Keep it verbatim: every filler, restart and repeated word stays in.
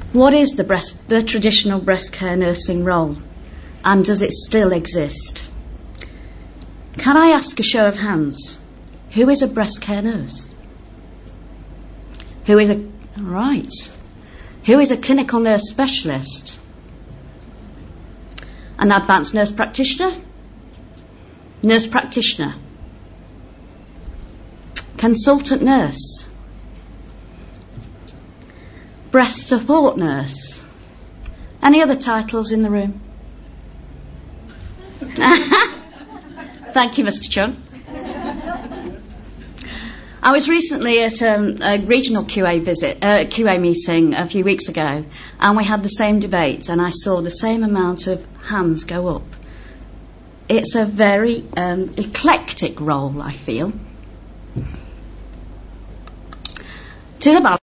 What is the, breast, the traditional breast care nursing role, and does it still exist? Can I ask a show of hands? Who is a breast care nurse? Who is a... Right. Who is a clinical nurse specialist? An advanced nurse practitioner? Nurse practitioner? Consultant nurse? Breast support nurse? Any other titles in the room? Thank you, Mister Chung. I was recently at um, a regional Q A visit, uh, Q A meeting a few weeks ago, and we had the same debate, and I saw the same amount of hands go up. It's a very um, eclectic role, I feel. To the